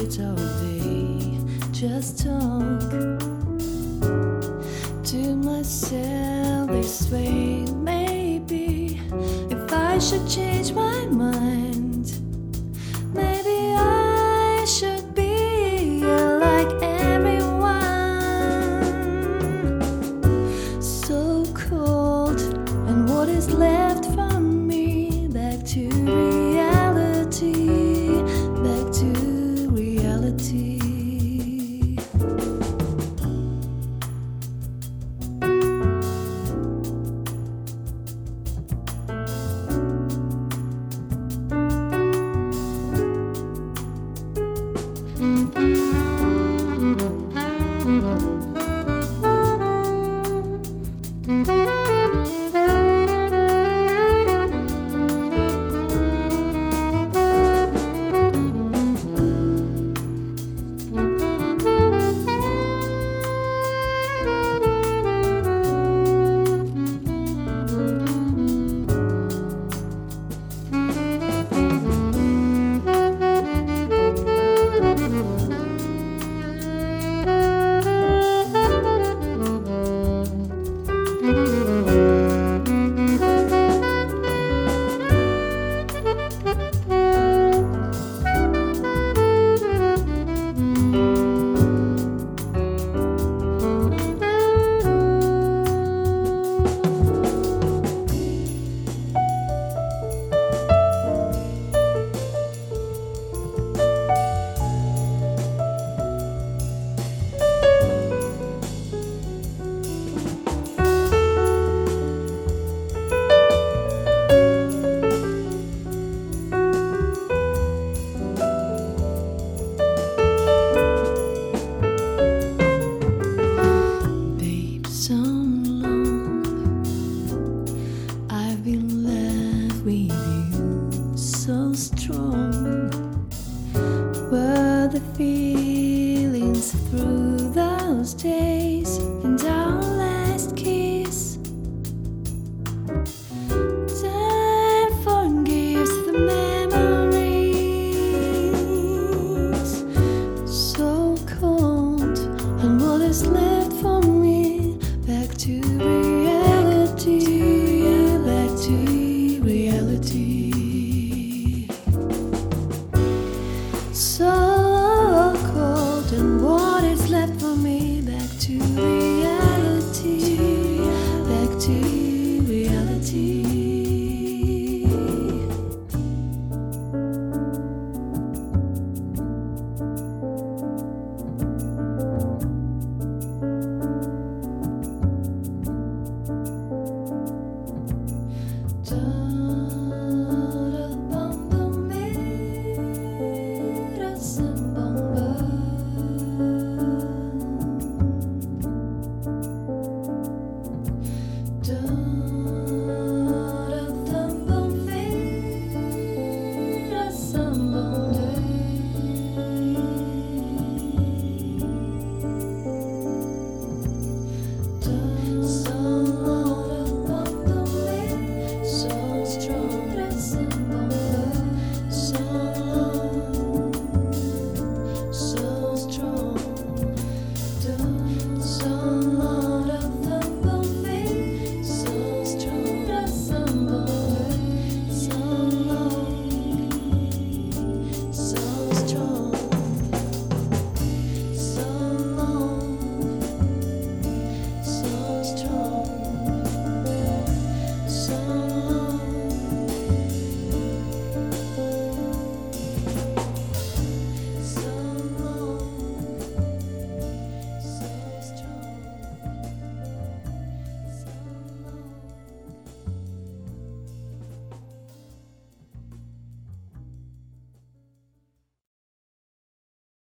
words or they just talk to myself this way. Maybe if I should change my mind, maybe I should be like everyone. So cold, and what is left from me? Back to reality, back to reality. So strong were the feelings through those days, and our last kiss. Time forgives the memories. So cold, and what is left for me? Back to reality, back to reality. So cold, and what is left for me? Back to reality.